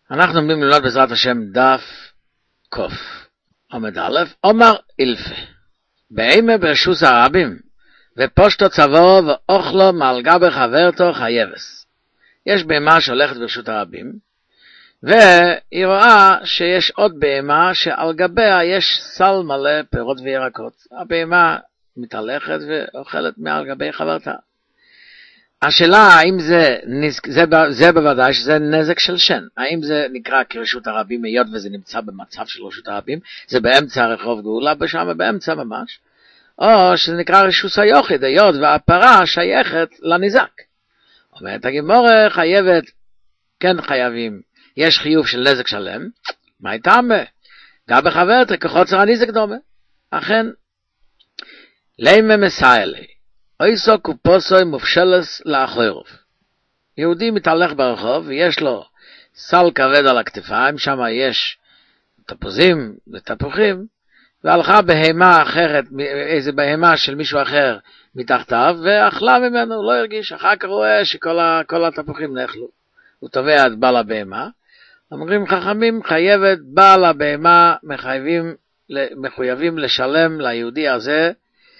אנחנו עומדים ללמוד בעזרת השם דף קוף עמוד א', אומר אילפה בהמה ברשות הרבים ופושטו צבו ואוכלו מעל גבי חברתו חייבס. יש בהמה שהולכת ברשות הרבים והיא רואה שיש עוד בהמה שעל גביה יש סל מלא פירות וירקות. הבהמה מתהלכת ואוכלת מעל גבי חברתה. השאלה האם זה בוודאי שזה נזק של שן. האם זה נקרא כרשות הרבים היות וזה נמצא במצב של רשות הרבים, זה באמצע הרחוב גאולה בשם באמצע ממש, או שזה נקרא רשות היוחד היות והפרה שייכת לנזק. אומרת הגמרא חייבת, כן חייבים, יש חיוב של נזק שלם, מה איתם? גם בחברת כחוצר הנזק דומה. אכן לימה מסיילי אויסו קופוסוי מופשלס לאחוירוב. יהודי מתהלך ברחוב ויש לו סל כבד על הכתפיים, שם יש תפוזים ותפוחים, והלכה בהמה אחרת, איזה בהמה של מישהו אחר מתחתיו, ואכלה ממנו, לא הרגיש. אחר כך רואה שכל התפוחים נאכלו. הוא תובע את בעל הבהמה. אומרים חכמים, חייבת בעל הבהמה, מחויבים לשלם ליהודי הזה,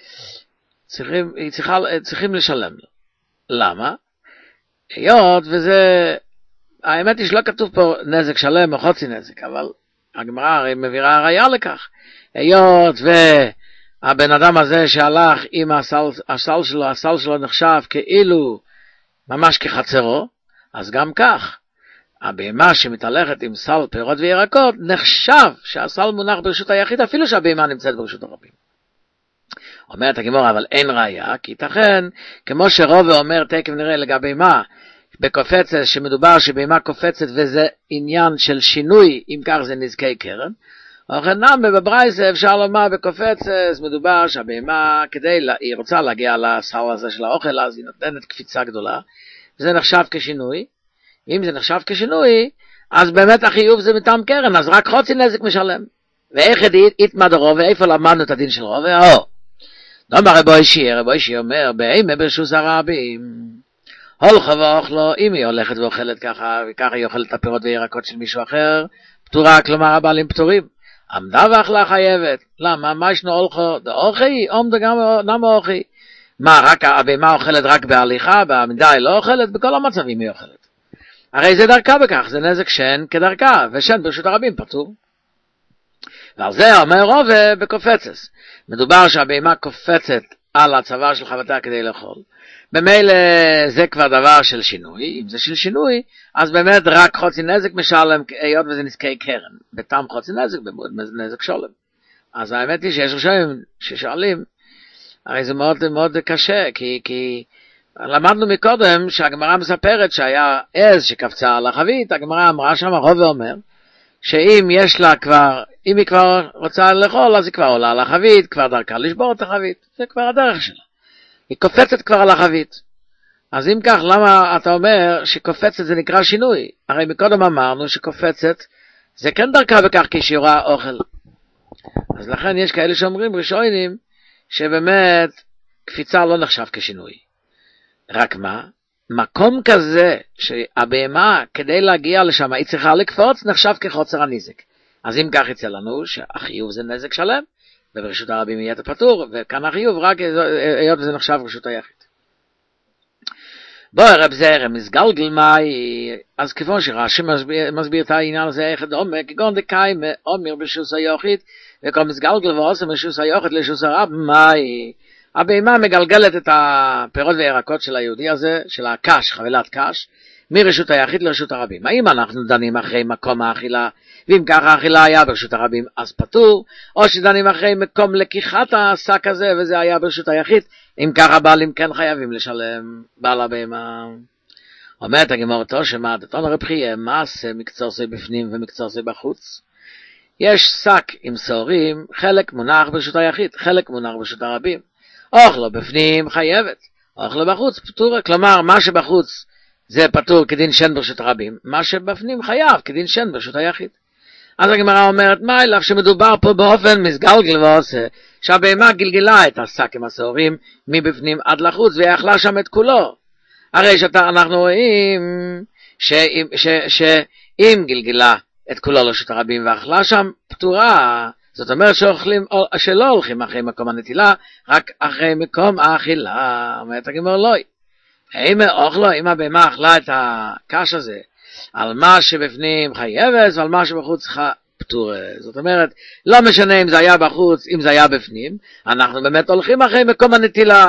צריכים לשלם לו. למה? היות וזה, האמת היא שלא כתוב פה נזק שלם או חצי נזק, אבל הגמרא הרי מביאה ראיה לכך. היות והבן אדם הזה שהלך עם הסל שלו נחשב כאילו ממש כחצרו, אז גם כך, הבהמה שמתהלכת עם סל פירות וירקות, נחשב שהסל מונח ברשות היחיד, אפילו שהבהמה נמצאת ברשות הרבים. אומרת הגמרא, אבל אין ראיה, כי ייתכן, כמו שרוב אומר, תכף נראה לגבי מה, בקופצת, שמדובר שבהמה קופצת וזה עניין של שינוי, אם כך זה נזקי קרן, וכן בברייתא אפשר לומר בקופצת, מדובר שהבהמה, היא רוצה להגיע לסל הזה של האוכל, אז היא נותנת קפיצה גדולה, וזה נחשב כשינוי. אם זה נחשב כשינוי, אז באמת החיוב זה מטעם קרן, אז רק חצי נזק משלם. ואיך יתמד הרוב, ואיפה למדנו את הדין של רוב? דומר רבו אישי אומר, בהמה ברשות הרבים, הולכה ואוכלו, אם היא הולכת ואוכלת ככה, וככה היא אוכלת את הפירות וירקות של מישהו אחר, פטורה, כלומר הבעלים פטורים. עמדה ואכלה חייבת. למה? מה ישנו הולכו? דאוכי, עומדה גם נמה אוכי. מה, רק הבהמה אוכלת רק בהליכה, בעמידה היא לא אוכלת? בכל המצבים היא אוכלת. הרי זה דרכה בכך, זה נזק שן כדרכה, ושן ברשות הרבים פטור. ועל זה אומר רוב בקופצס. מדובר שהבהמה קופצת על הצוואר של חבטה כדי לאכול. במילא זה כבר דבר של שינוי. אם זה של שינוי, אז באמת רק חצי נזק משלם, היות וזה נזקי קרן. בטעם חצי נזק, נזק שולם. אז האמת היא שיש ראשונים ששואלים, הרי זה מאוד מאוד קשה, כי למדנו מקודם שהגמרא מספרת שהיה עז שקפצה על החבית. הגמרא אמרה שם, רוב ואומר, שאם יש לה כבר, אם היא כבר רוצה לאכול, אז היא כבר עולה על החבית, כבר דרכה לשבור את החבית. זה כבר הדרך שלה. היא קופצת כבר על החבית. אז אם כך, למה אתה אומר שקופצת זה נקרא שינוי? הרי מקודם אמרנו שקופצת זה כן דרכה בכך כשיורה אוכל. אז לכן יש כאלה שאומרים ראשונים שבאמת קפיצה לא נחשב כשינוי. רק מה? מקום כזה שהבהמה כדי להגיע לשם היא צריכה לקפוץ נחשב כחוצר הנזק. אז אם כך יצא לנו שהחיוב זה נזק שלם, וברשות הרבים יהיה פטור, וכאן החיוב רק היות וזה נחשב רשות היחיד. בוא רב זרע מסגלגל מאי, אז כיוון שרש"י מסביר את העניין הזה איך דומה, כגון דקאי מאומר ברשות היחיד, וכל מסגלגל ועושה ברשות היחיד לרשות הרבים מאי. הבהמה מגלגלת את הפירות וירקות של היהודי הזה, של הקש, חבילת קש, מרשות היחיד לרשות הרבים. האם אנחנו דנים אחרי מקום האכילה, ואם ככה האכילה היה ברשות הרבים, אז פטור, או שדנים אחרי מקום לקיחת השק הזה, וזה היה ברשות היחיד, אם ככה בעלים כן חייבים לשלם בעל הבהמה. אומרת הגמרא שמה דתון רב חייא, מעשה מקצור זה בפנים ומקצור זה בחוץ. יש שק עם שעורים, חלק מונח ברשות היחיד, חלק מונח ברשות הרבים. אוכלו בפנים חייבת, אוכלו בחוץ פטור, כלומר מה שבחוץ זה פטור כדין שן ברשות הרבים, מה שבפנים חייב כדין שן ברשות היחיד. אז הגמרא אומרת, מה אליו שמדובר פה באופן מסגלגל ועושה, שהבהמה גלגלה את השק עם השעורים מבפנים עד לחוץ ואכלה שם את כולו. הרי שאנחנו רואים אם גלגלה את כולו לרשות הרבים ואכלה שם, פטורה. זאת אומרת שלא הולכים אחרי מקום הנטילה, רק אחרי מקום האכילה. אומרת הגמרא לא. אם אוכלו, אם הבהמה אכלה את הקש הזה, על מה שבפנים חייבת, ועל מה שבחוץ פטורה. זאת אומרת, לא משנה אם זה היה בחוץ, אם זה היה בפנים, אנחנו באמת הולכים אחרי מקום הנטילה.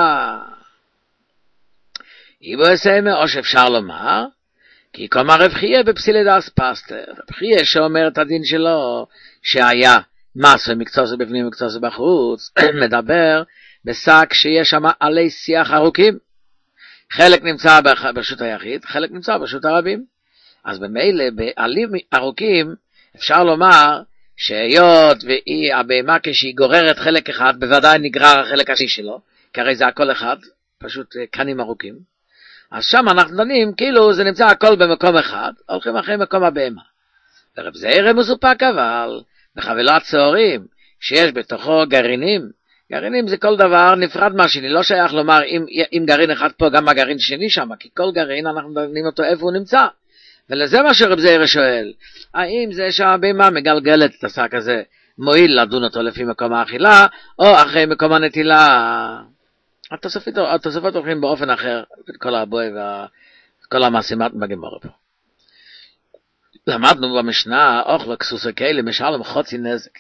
איבו הסיימה, או שאפשר לומר, כי כלומר רב חייה בפסילי דאס פסטר. רב חייה שאומר את הדין שלו, שהיה מסו מקצוע בפנים ומקצוע בחוץ, מדבר בשק שיש שם עלי שיח ארוכים. חלק נמצא ברשות היחיד, חלק נמצא ברשות הרבים. אז במילא, בעלים ארוכים, אפשר לומר שהיות והיא הבהמה כשהיא גוררת חלק אחד, בוודאי נגרר החלק השני שלו, כי הרי זה הכל אחד, פשוט קנים ארוכים. אז שם אנחנו דנים, כאילו זה נמצא הכל במקום אחד, הולכים אחרי מקום הבהמה. ורב זעיר מסופק אבל, בחבילת צהורים, שיש בתוכו גרעינים, גרעינים זה כל דבר נפרד מהשני, לא שייך לומר אם גרעין אחד פה גם הגרעין שני שם, כי כל גרעין אנחנו דנים אותו איפה הוא נמצא. ולזה מה שרב זעיר שואל, האם זה שהבהמה מגלגלת את השק הזה, מועיל לדון אותו לפי מקום האכילה, או אחרי מקום הנטילה? התוספות הולכים באופן אחר, את כל הבוי וכל המשימת בגמרא פה. למדנו במשנה, אוכלו כסוס וכלים, משלם חצי נזק.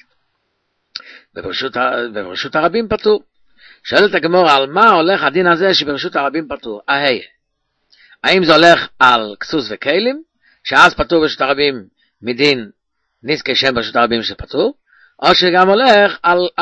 וברשות הרבים פטור. שואלת הגמרא, על מה הולך הדין הזה שברשות הרבים פטור? האם זה הולך על כסוס וכלים, שאז פטור ברשות הרבים מדין נזקי שם ברשות הרבים שפטור, או שגם הולך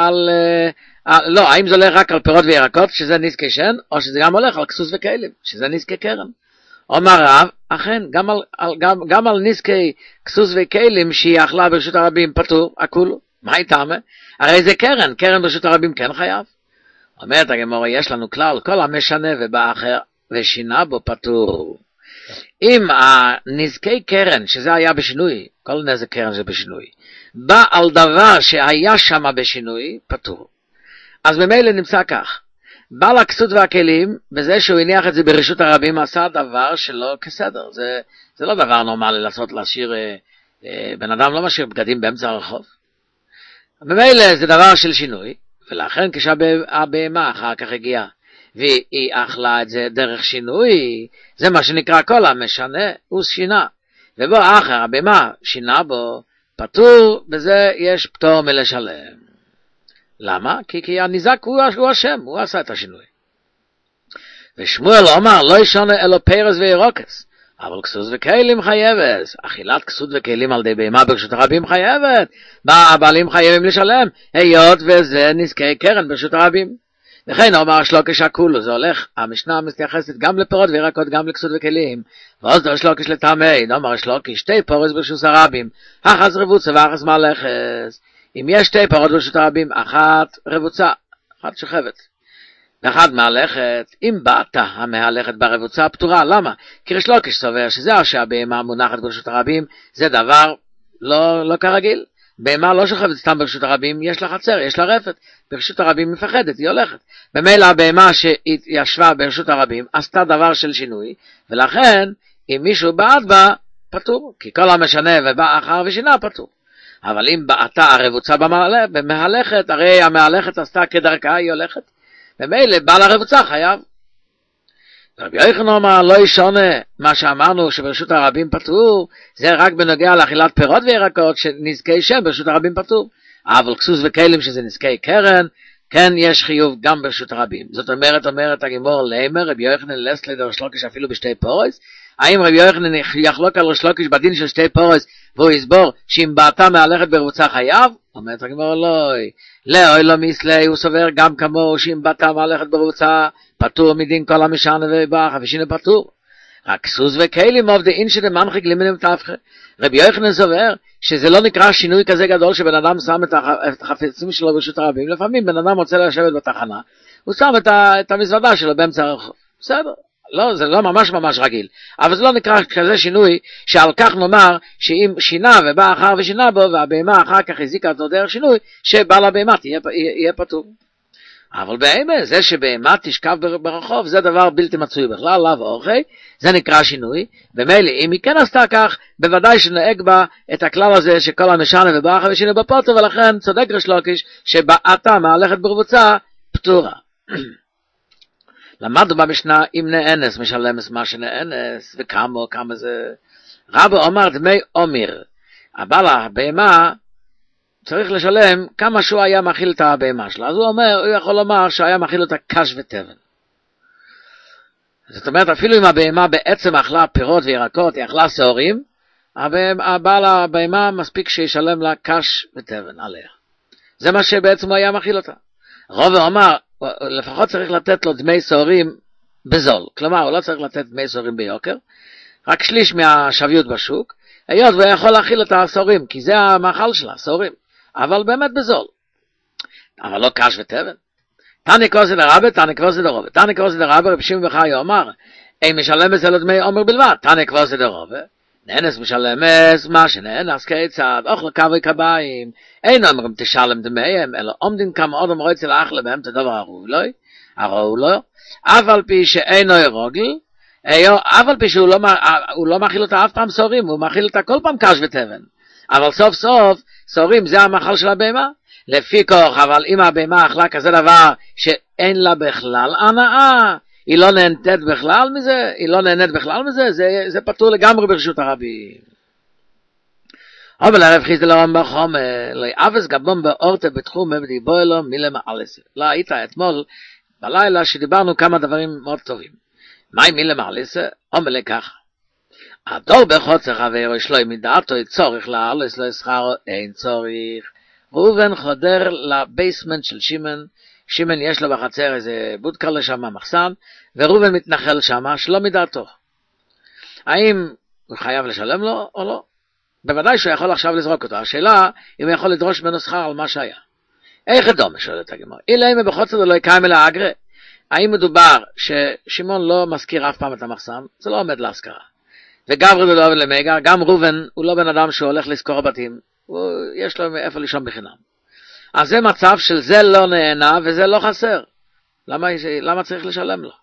לא, האם זה הולך רק על פירות וירקות, שזה נזקי שן, או שזה גם הולך על כסוס וכלים, שזה נזקי קרן. אומר רב, אכן, גם על נזקי כסוס וכלים שהיא אכלה ברשות הרבים פטור, הכולו. מה הייתה? הרי זה קרן ברשות הרבים כן חייב. אומרת הגמרא, יש לנו כלל, כל המשנה ובא אחר, ושינה בו פטור. אם הנזקי קרן, שזה היה בשינוי, כל נזק קרן זה בשינוי, בא על דבר שהיה שם בשינוי, פטור. אז במילא נמצא כך, בעל הכסות והכלים, בזה שהוא הניח את זה ברשות הרבים, עשה דבר שלא כסדר. זה לא דבר נורמלי להשאיר, בן אדם לא משאיר בגדים באמצע הרחוב. במילא זה דבר של שינוי, ולכן כשהבהמה אחר כך הגיעה, והיא אכלה את זה דרך שינוי, זה מה שנקרא כל המשנה, הוא שינה. ובו אחר הבהמה שינה בו, פטור, בזה יש פטור מלשלם. למה? כי הניזק הוא השם, הוא עשה את השינוי. ושמואל אומר, לא ישונה אלו פרס וירוקס, אבל כסות וכלים חייבת. אכילת כסות וכלים על די בהמה ברשות הרבים חייבת, הבעלים חייבים לשלם, היות וזה נזקי קרן ברשות הרבים. וכן אומר שלוקש הכולו, זה הולך, המשנה מתייחסת גם לפירות וירקות, גם לכסות וכלים. ועוד דבר שלוקש לטעמי, אומר שלוקש, שתי פורס ברשות הרבים, אחת רבוצה ואחת מהלכס. אם יש שתי פרות ברשות הרבים, אחת רבוצה, אחת שכבת, ואחת מהלכת, אם באת המהלכת ברבוצה פטורה, למה? כי ריש לוקיש סובר שזה שהבהמה מונחת ברשות הרבים, זה דבר לא כרגיל. בהמה לא שכבת סתם ברשות הרבים, יש לה חצר, יש לה רפת, ברשות הרבים מפחדת, היא הולכת. במילא הבהמה שישבה ברשות הרבים, עשתה דבר של שינוי, ולכן אם מישהו בעט בה, פטור, כי כל המשנה ובא אחר ושינה פטור. אבל אם בעתה הרבוצה במהלכת, הרי המהלכת עשתה כדרכה, היא הולכת. ומילא בעל הרבוצה חייב. רבי יוחנן אומר, לא ישונה מה שאמרנו שברשות הרבים פטור, זה רק בנוגע לאכילת פירות וירקות שנזקי שם ברשות הרבים פטור. אבל כסוס וכלים שזה נזקי קרן, כן יש חיוב גם ברשות הרבים. זאת אומרת הגמור לאמר, רבי יוחנן לסלי דרש לוקיש אפילו בשתי פורס, האם רבי יוחנן יחלוק על ריש לוקיש בדין של שתי פורס, והוא יסבור שאם בעתה מהלכת ברבוצה חייב? אומרת הגמרא לא, לא מיסלי, הוא סובר גם כמוהו שאם בעתה מהלכת ברבוצה, פטור מדין כל המשנה ובח, ושינה פטור. רק כסוס וכלים עובדין שדמנחי גלימנים תפחה. רבי יוחנן סובר שזה לא נקרא שינוי כזה גדול שבן אדם שם את החפצים שלו ברשות הרבים. לפעמים בן אדם רוצה לשבת בתחנה, הוא שם את המזוודה שלו באמצע הרחוב. בסדר. לא, זה לא ממש רגיל. אבל זה לא נקרא כזה שינוי, שעל כך נאמר שאם שינה ובא אחר ושינה בו, והבהמה אחר כך הזיקה אותו דרך שינוי, שבעל הבהמה יהיה פטור. אבל בהמה, זה שבהמה תשכב ברחוב, זה דבר בלתי מצוי בכלל, לאו אורחי, זה נקרא שינוי, ומילא, אם היא כן עשתה כך, בוודאי שנהג בה את הכלל הזה, שכל המשנה וברכה ושינו בפוטו, ולכן צודק ריש לוקיש, שבעתה מהלכת ברבוצה, פטורה. למדנו במשנה, אם נאנס, משלמס מה שנאנס, וכמה זה, רבו אומר דמי עומר, הבעל הבהמה, צריך לשלם כמה שהוא היה מכיל את הבהמה שלה. אז הוא אומר, הוא יכול לומר שהיה מכיל אותה קש וטבן. זאת אומרת, אפילו אם הבהמה בעצם אכלה פירות וירקות, היא אכלה שעורים, הבעל הבהמה מספיק שישלם לה קש וטבן עליה. זה מה שבעצם הוא היה מכיל אותה. רוב אמר, לפחות צריך לתת לו דמי שעורים בזול. כלומר, הוא לא צריך לתת דמי שעורים ביוקר, רק שליש מהשוויות בשוק, היות והוא יכול להכיל את השעורים, כי זה המאכל שלה, שעורים. אבל באמת בזול. אבל לא קש וטבן. תני כוסי דרבה, תני כוסי דרובה. תני כוסי דרבה, רב שמעון בן חי אומר, אין משלם את זה לדמי עומר בלבד. תני כוסי דרובה, נאנס משלמס, מה שנאנס כיצד, אוכל קווי קביים, אין אומרים תשלם דמיהם, אלא עומדים כמה עוד אמרו אצל האכלה בהם, את הדבר הראו לו, אבל פי שאינו רוגל, אבל פי שהוא לא מאכיל אותה אף פעם שעורים, הוא מאכיל אותה כל פעם קש וטבן. אבל סוף סוף, שעורים זה המאכל של הבהמה. לפי כוח, אבל אם הבהמה אכלה כזה דבר שאין לה בכלל הנאה, היא לא נהנית בכלל מזה, זה פטור לגמרי ברשות הרבים. אבל הרב חיסדא לרמב"ם חומר, לא יאבס גבון באורתא בתחום בדיבור לו מילמה אלס. לא היית אתמול בלילה שדיברנו כמה דברים מאוד טובים. מהי מילמה אלס? אומר לכך. הדור בחוצר חברו יש לו מדעתו צורך לאלס לא שכרו, אין צורך. ראובן חודר לבייסמנט של שמעון יש לו בחצר איזה בודקה לשם מחסן, וראובן מתנחל שם שלא מדעתו. האם הוא חייב לשלם לו או לא? בוודאי שהוא יכול עכשיו לזרוק אותו. השאלה אם הוא יכול לדרוש ממנו שכר על מה שהיה. איך דומה שואלת הגמרא? אילא אם בחוצר לא יקיים אלא אגרה. האם מדובר ששמעון לא מזכיר אף פעם את המחסן? זה לא עומד להשכרה. וגברי לא עובד למגר, גם ראובן הוא לא בן אדם שהוא הולך לזכור בתים. יש לו איפה לישון בחינם. אז זה מצב של זה לא נהנה וזה לא חסר. למה צריך לשלם לו?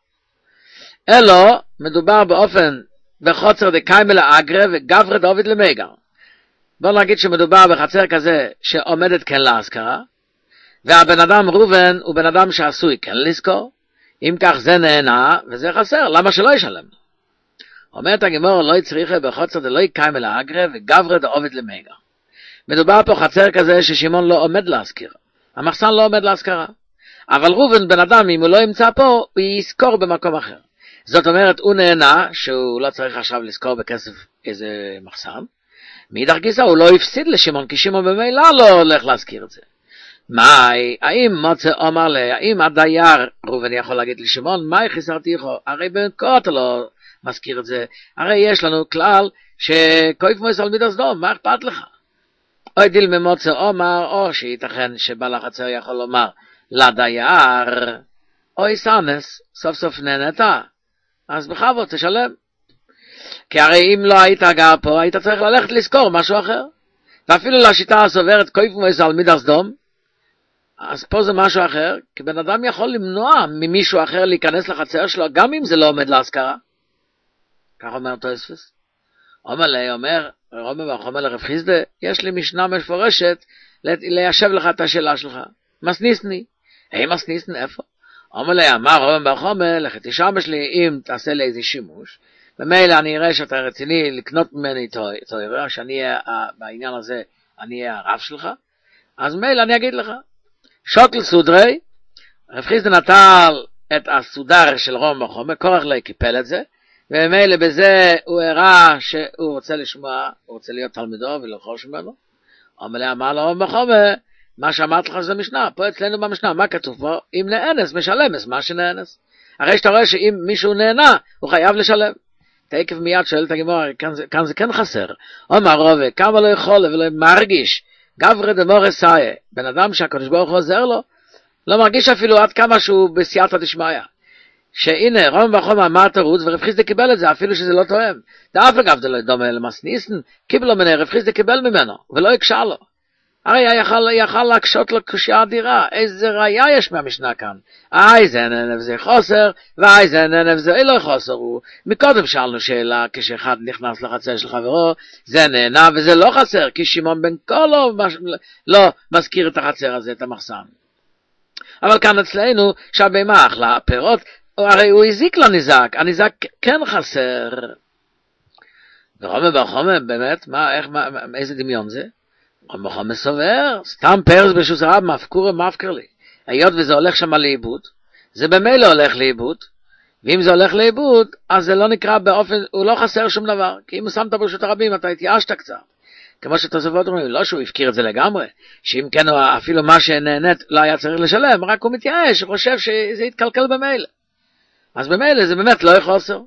אלו מדובר באופן בחוצר דקיימא לאגרא וגברי דעובד למגר. בוא נגיד שמדובר בחצר כזה שעומדת כן להשכרה, והבן אדם ראובן הוא בן אדם שעשוי כן לזכור. אם כך זה נהנה וזה חסר, למה שלא ישלם? אומרת הגמרא לא יצריך בחוצר דלא יקיימא לאגרא וגברי דעובד למגר. מדובר פה חצר כזה ששמעון לא עומד להזכיר. המחסן לא עומד להזכרה. אבל ראובן בן אדם, אם הוא לא ימצא פה, הוא יזכור במקום אחר. זאת אומרת, הוא נהנה שהוא לא צריך עכשיו לזכור בכסף איזה מחסן. מאידך גיסא הוא לא הפסיד לשמעון, כי שמעון במילא לא הולך להזכיר את זה. האם מוצא אומר לי, האם הדייר ראובן יכול להגיד לשמעון, מה חיסרתיך? הרי במקור אתה לא מזכיר את זה. הרי יש לנו כלל שכויף מויס על מידס דום, מה אכפת לך? או דיל ממוצא אומר, או שייתכן שבעל החצר יכול לומר לדייר, או איסנס, סוף סוף נהנתה, אז בכבוד תשלם. כי הרי אם לא היית גר פה, היית צריך ללכת לזכור משהו אחר. ואפילו לשיטה הסוברת כויף מויס על מידס דום, אז פה זה משהו אחר, כי בן אדם יכול למנוע ממישהו אחר להיכנס לחצר שלו, גם אם זה לא עומד להשכרה. כך אומר תוספות. אומר לרב חיסדא, יש לי משנה מפורשת ליישב לך את השאלה שלך. מסניסני. מסניסני איפה? אומר לי, אמר רבן בר חומר, לך תשמש לי אם תעשה לי איזה שימוש, ומילא אני אראה שאתה רציני לקנות ממני תוירה, שאני אהיה בעניין הזה, אני אהיה הרב שלך, אז מילא אני אגיד לך. שוקל סודרי, רב חיסדא נטל את הסודר של רבן בר חומר, קורח לא קיפל את זה, ומילא בזה הוא הראה שהוא רוצה לשמוע, הוא רוצה להיות תלמידו ולחוש ממנו. אמר לו רבן בר חומר, מה שאמרת לך זה משנה, פה אצלנו במשנה, מה כתוב פה? אם נאנס, משלמס, מה שנאנס. הרי שאתה רואה שאם מישהו נהנה, הוא חייב לשלם. תקף מיד שואל את הגמרא, כאן זה כן חסר. אומר רובה, כמה לא יכול ולא מרגיש, גברי דמורס סאיה, בן אדם שהקדוש ברוך הוא עוזר לו, לא מרגיש אפילו עד כמה שהוא בסייעתא דשמיא. שהנה, רבן בר חומר אמר תירוץ, ורב חיסדא קיבל את זה, אפילו שזה לא תואם. דאף אגב דלא דומה למסניסן, קיבל לו ממנו, רב חיסדא קיבל ממנו, ולא יקשה לו. הרי יכל להקשות לו קושיה אדירה. איזה ראיה יש מהמשנה כאן? זה נהנה וזה חוסר, זה נהנה וזה לא חוסר. מקודם שאלנו שאלה, כשאחד נכנס לחצר של חברו, זה נהנה וזה לא חסר, כי שמעון בן קולו לא מזכיר את החצר הזה, את המחסן. אבל כאן אצלנו, שהבהמה אכלה פירות, הרי הוא הזיק לניזק, הניזק כן חסר. וחומר, באמת, איזה דמיון זה? חומר סובר, סתם פרס ברשות הרב, מפקר לי. היות וזה הולך שם לאיבוד, זה במילא הולך לאיבוד, ואם זה הולך לאיבוד, אז זה לא נקרא באופן, הוא לא חסר שום דבר, כי אם הוא שמת ברשות הרבים, אתה התייאשת קצת. כמו שתוספות אומרים, לא שהוא הפקיר את זה לגמרי, שאם כן אפילו מה שנהנית לא היה צריך לשלם, רק הוא מתייאש, הוא חושב שזה יתקלקל במילא. אז במילא זה באמת לא חוסר.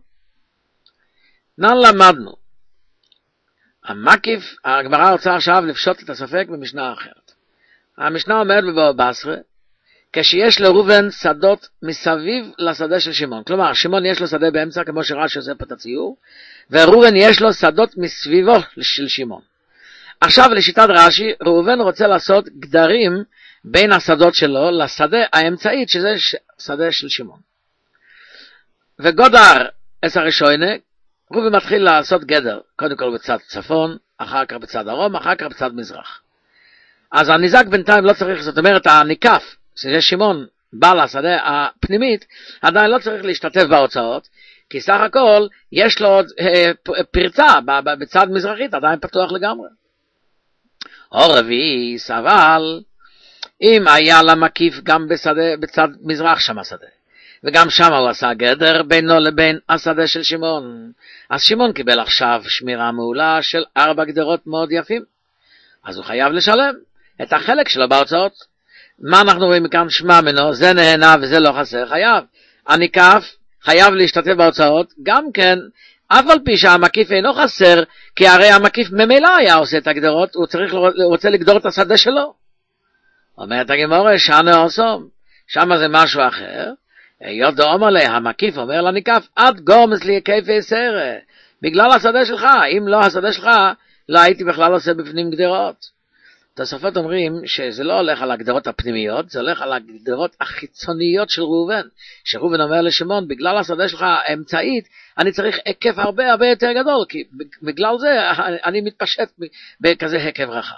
למדנו. המקיף, הגמרא רוצה עכשיו לפשוט את הספק במשנה אחרת. המשנה אומרת בבבא בסרה, כשיש לראובן שדות מסביב לשדה של שמעון. כלומר, שמעון יש לו שדה באמצע, כמו שרש"י עושה פה את הציור, וראובן יש לו שדות מסביבו של שמעון. עכשיו לשיטת רש"י, ראובן רוצה לעשות גדרים בין השדות שלו לשדה האמצעית, שזה שדה של שמעון. וגודר עשר ראשונה, ראובן מתחיל לעשות גדר, קודם כל בצד צפון, אחר כך בצד דרום, אחר כך בצד מזרח. אז הניזק בינתיים לא צריך, זאת אומרת הניקף, שזה שמעון בעל השדה הפנימית, עדיין לא צריך להשתתף בהוצאות, כי סך הכל יש לו עוד פרצה בצד מזרחית, עדיין פתוח לגמרי. או רביעי, אבל אם היה למקיף גם בצד מזרח שם השדה, וגם שם הוא עשה גדר בינו לבין השדה של שמעון, אז שמעון קיבל עכשיו שמירה מעולה של 4 גדרות מאוד יפים, אז הוא חייב לשלם את החלק שלו בהוצאות. מה אנחנו רואים מכאן? שמע מנו, זה נהנה וזה לא חסר, חייב. הניקף חייב להשתתף בהוצאות, גם כן, אף על פי שהמקיף אינו חסר, כי הרי המקיף ממילא היה עושה את הגדרות, הוא רוצה לגדור את השדה שלו. אומרת הגמרא, שנה עושום, שם זה משהו אחר, היות אומר לה, המקיף אומר לניקף, עד גורמס לי כיפי סרא, בגלל השדה שלך, אם לא השדה שלך, לא הייתי בכלל עושה בפנים גדרות. תוספות אומרים שזה לא הולך על הגדרות הפנימיות, זה הולך על הגדרות החיצוניות של ראובן, שראובן אומר לשמעון, בגלל השדה שלך האמצעית, אני צריך היקף הרבה יותר גדול, כי בגלל זה אני מתפשט בכזה היקף רחב.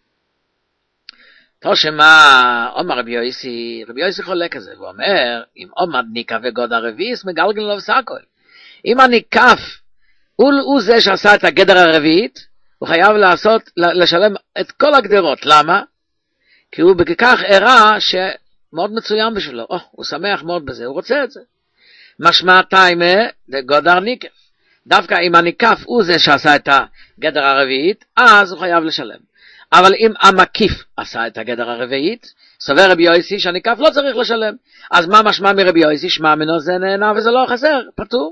תושמה, אומר רבי יוסי חולק כזה, הוא אומר, אם עומד ניקף וגוד הרביעיס, מגלגל לו סקול. אם הניקף הוא זה שעשה את הגדר הרביעית, הוא חייב לשלם את כל הגדרות. למה? כי הוא בכך הראה שמאוד מצוין בשבילו. הוא שמח מאוד בזה, הוא רוצה את זה. משמע תיימה דגודר ניקף. דווקא אם הניקף הוא זה שעשה את הגדר הרביעית, אז הוא חייב לשלם. אבל אם המקיף עשה את הגדר הרביעית, סובר רבי יוסי שהניקף לא צריך לשלם. אז מה משמע מרבי יוסי? שמע מנו זה נהנה וזה לא חסר, פטור.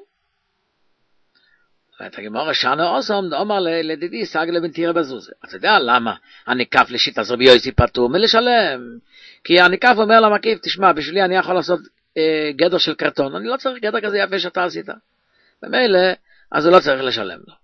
ואת הגמרא שנה עושום, אומר לדידי סגלה בן תירא בזוזה. אתה יודע למה הניקף לשיטה רבי יוסי פטור מלשלם? כי הניקף אומר למקיף, תשמע, בשבילי אני יכול לעשות גדר של קרטון, אני לא צריך גדר כזה יפה שאתה עשית. במילא, אז הוא לא צריך לשלם לו.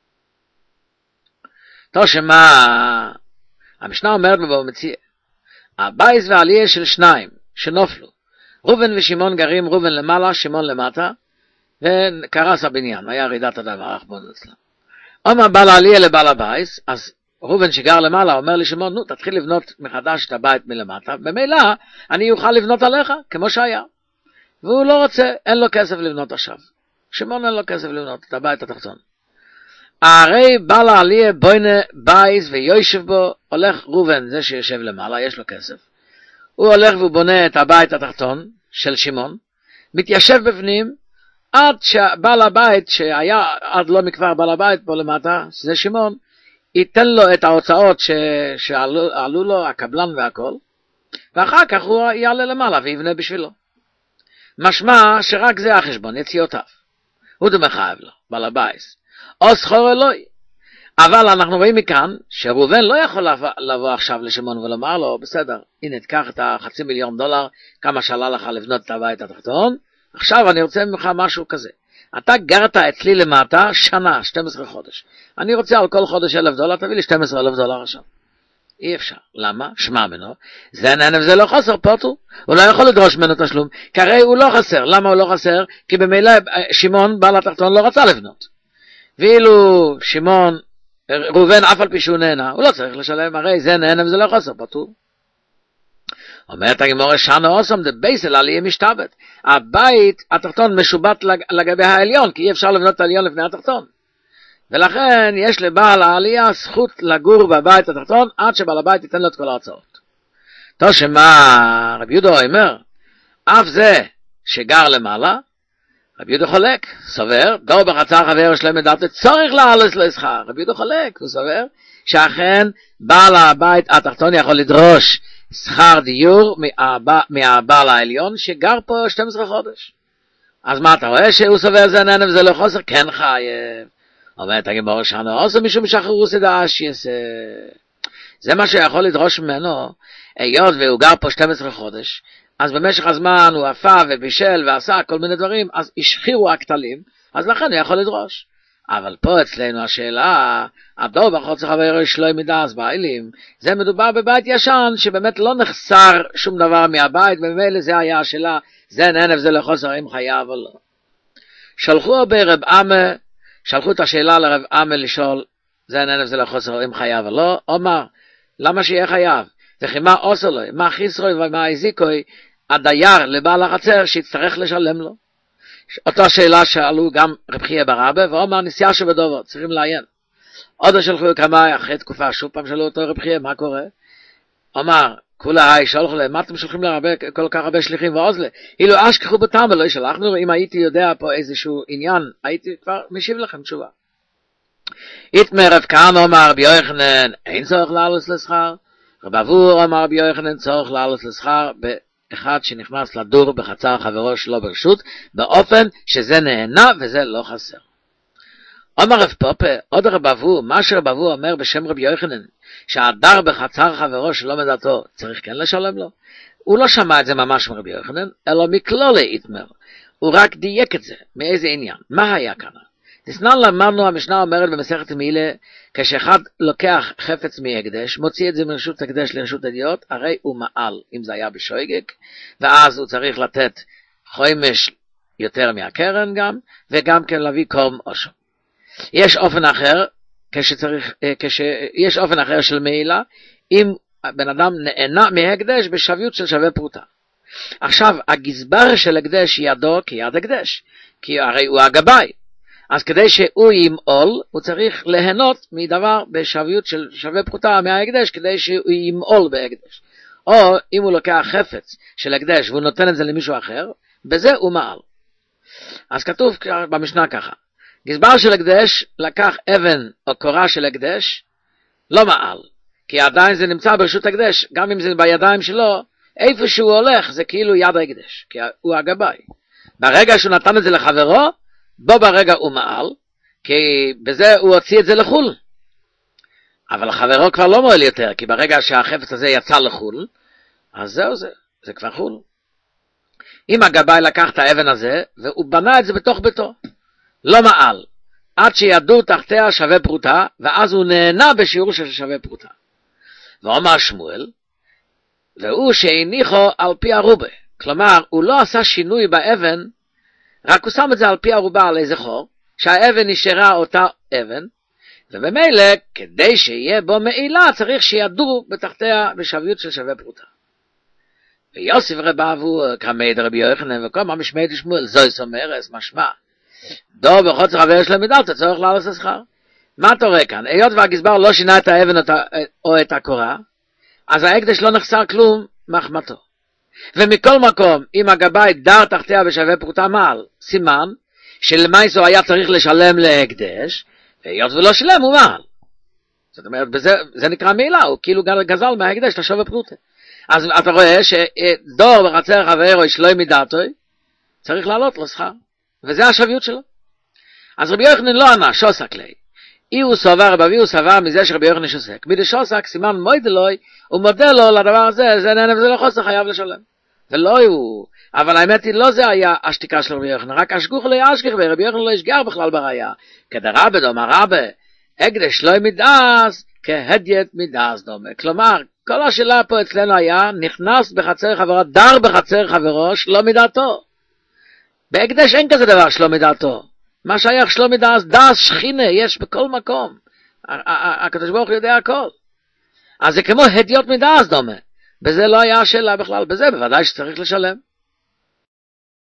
טוב, שמה, המשנה אומרת בו מציע, הבייס והעלייה של 2 שנופלו, ראובן ושמעון גרים, ראובן למעלה, שמעון למטה, וקרס הבניין, היה רעידת אדמה, רחמנא ליצלן. אומר בעל העלייה לבעל הבייס, אז ראובן שגר למעלה אומר לשמעון, נו, תתחיל לבנות מחדש את הבית מלמטה, במילא אני אוכל לבנות עליך, כמו שהיה. והוא לא רוצה, אין לו כסף לבנות עכשיו. שמעון אין לו כסף לבנות את הבית התחתון. הרי בעל העלייה בוינה בייס ויושב בו, הולך ראובן, זה שיושב למעלה, יש לו כסף. הוא הולך והוא בונה את הבית התחתון של שמעון, מתיישב בפנים, עד שבעל הבית, שהיה עד לא מכבר בעל הבית פה למטה, שזה שמעון, ייתן לו את ההוצאות שעלו לו, הקבלן והכל, ואחר כך הוא יעלה למעלה ויבנה בשבילו. משמע שרק זה החשבון, יציאותיו. הוא דומה חייב לו, בעל הבית. או סחור אלוהי. אבל אנחנו רואים מכאן, שראובן לא יכול לבוא עכשיו לשמעון ולומר לו, בסדר, הנה תקח את $500,000, כמה שעלה לך לבנות את הבית התחתון, עכשיו אני רוצה ממך משהו כזה. אתה גרת אצלי למטה שנה, 12 חודש. אני רוצה על כל חודש $1,000, תביא לי $12,000 עכשיו. אי אפשר. למה? שמע ממנו, זה נהנה וזה לא חסר, פוטו. הוא לא יכול לדרוש ממנו תשלום, כי הרי הוא לא חסר. למה הוא לא חסר? כי במילא שמעון בעל התחתון לא רצה לבנות. ואילו שמעון, ראובן אף על פי שהוא נהנה, הוא לא צריך לשלם, הרי זה נהנה וזה לא חסר, פוטו. אומרת הגמרא שנו אוסם דבייסל עלייה משתבת. הבית התחתון משובט לגבי העליון, כי אי אפשר לבנות את העליון לפני התחתון. ולכן יש לבעל העלייה זכות לגור בבית התחתון עד שבעל הבית ייתן לו את כל ההוצאות. טוב שמה רבי יהודה אומר, אף זה שגר למעלה, רבי יהודה חולק, סובר, דור בחצר חבר שלם מדעת צורך לעלות לשכר. רבי יהודה חולק, הוא סובר, שאכן בעל הבית התחתון יכול לדרוש שכר דיור מהבעל העליון שגר פה 12 חודש. אז מה אתה רואה שהוא סובר זה נהנה וזה לא חוסר? כן חייב. אומרת הגמרא שנו עושה משום שחרוס דאשייס. זה מה שיכול לדרוש ממנו, היות והוא גר פה 12 חודש, אז במשך הזמן הוא עפה ובישל ועשה כל מיני דברים, אז השחירו הכתלים, אז לכן הוא יכול לדרוש. אבל פה אצלנו השאלה, הדור בחוצר חבר שלוי מדעס בעלים, זה מדובר בבית ישן שבאמת לא נחסר שום דבר מהבית, וממילא זה היה השאלה, זה נהנה וזה לא חוסר אם חייב או לא. שלחו ברב אמה, שלחו את השאלה לרב אמה לשאול, זה נהנה וזה לא חוסר אם חייב או לא, אומר, למה שיהיה חייב? וכי מה עושה לו? מה חיסרוי ומה הזיקוי הדייר לבעל החצר שיצטרך לשלם לו? אותה שאלה שאלו גם רב חייא בר אבא, ואומר נסיעה שבדובו, צריכים לעיין. עוד שלחו כמה אחרי תקופה, שוב פעם שאלו אותו רב חייא, מה קורה? אומר, כולה שלחו להם, מה אתם שולחים כל כך הרבה שליחים ועוזלה? אילו אשכחו בתם ולא שלחנו, אם הייתי יודע פה איזשהו עניין, הייתי כבר משיב לכם תשובה. יתמר רב כהנא אמר רבי יוחנן, אין צורך לעלות לשכר. רב אבור אמר רבי יוחנן, צורך לעלות לשכר אחד שנכנס לדור בחצר חברו שלו ברשות, באופן שזה נהנה וזה לא חסר. אומר רב פופה, עוד רב אבור, מה שרב אבור אומר בשם רבי יוחנן, שהדר בחצר חברו שלו מדעתו, צריך כן לשלם לו. הוא לא שמע את זה ממש מרבי יוחנן, אלא מכלולי יתמר. הוא רק דייק את זה. מאיזה עניין? מה היה כאן? תסנן למדנו, המשנה אומרת במסכת מילה, כשאחד לוקח חפץ מהקדש, מוציא את זה מרשות הקדש לרשות הדיוט, הרי הוא מעל, אם זה היה בשויגק, ואז הוא צריך לתת חומש יותר מהקרן גם, וגם כן להביא קורם אושו. יש אופן אחר, יש אופן אחר של מעילה, אם בן אדם נהנה מהקדש בשוויות של שווה פרוטה. עכשיו, הגזבר של הקדש ידו כיד הקדש, כי הרי הוא הגבאי. אז כדי שהוא ימעול, הוא צריך ליהנות מדבר בשוויות של שווה פרוטה מההקדש, כדי שהוא ימעול בהקדש. או אם הוא לוקח חפץ של הקדש והוא נותן את זה למישהו אחר, בזה הוא מעל. אז כתוב במשנה ככה, גזבר של הקדש לקח אבן או קורה של הקדש, לא מעל, כי עדיין זה נמצא ברשות הקדש, גם אם זה בידיים שלו, איפה שהוא הולך זה כאילו יד הקדש, כי הוא הגבאי. ברגע שהוא נתן את זה לחברו, בו ברגע הוא מעל, כי בזה הוא הוציא את זה לחול. אבל חברו כבר לא מועל יותר, כי ברגע שהחפץ הזה יצא לחול, אז זהו זה כבר חול. אם הגבאי לקח את האבן הזה, והוא בנה את זה בתוך ביתו, לא מעל, עד שידור תחתיה שווה פרוטה, ואז הוא נהנה בשיעור של שווה פרוטה. ואומר שמואל, והוא שהניחו על פי ערובה, כלומר, הוא לא עשה שינוי באבן, רק הוא שם את זה על פי ערובה על איזה חור, שהאבן נשארה אותה אבן, ובמילא, כדי שיהיה בו מעילה, צריך שידור בתחתיה בשוויות של שווה פרוטה. ויוסף רב אבו, כמד רבי יוחנן, וכל מה משמעית שמואל, זוי סומרס, משמע. דור בחוצר חבר שלו מדלת, צורך לעלות לשכר. מה אתה רואה כאן? היות והגזבר לא שינה את האבן או את הקורה, אז ההקדש לא נחסר כלום מחמתו. ומכל מקום, אם הגבאי דר תחתיה בשווה פרוטה מעל, סימן שלמייסו היה צריך לשלם להקדש, והיות ולא שלם הוא מעל. זאת אומרת, זה נקרא מעילה, הוא כאילו גזל מההקדש לשווה פרוטה. אז אתה רואה שדור בחצר חברו שלוי מדעתוי, צריך לעלות לשכר. וזה השוויות שלו. אז רבי יוחנן לא ענה, שוסק לי. אי הוא סובר, רבי הוא סבר מזה שרבי יוחנן שוסק. בידי שוסק, סימן מויד אלוי, הוא מודה לו לדבר הזה, זה נהנה וזה לא חוסר, חייב לשלם. ולא הוא. אבל האמת היא, לא זה היה השתיקה של רבי יוחנן, רק אשגוך לא ישגח, ורבי יוחנן לא ישגר בכלל בראיה. כדרבה דומר רבה, הקדש לא ימידעס, כהדיית מדעס דומה. כלומר, כל השאלה פה אצלנו היה, נכנס בחצר חברו, דר בחצר חברו, שלא מדעתו. בהקדש אין כזה דבר שלא מדעתו. מה שייך שלא מדעס, דעס שכינה, יש בכל מקום. הקדוש ברוך הוא יודע הכל. אז זה כמו הדיות מדעס דומה. בזה לא היה השאלה בכלל, בזה בוודאי שצריך לשלם.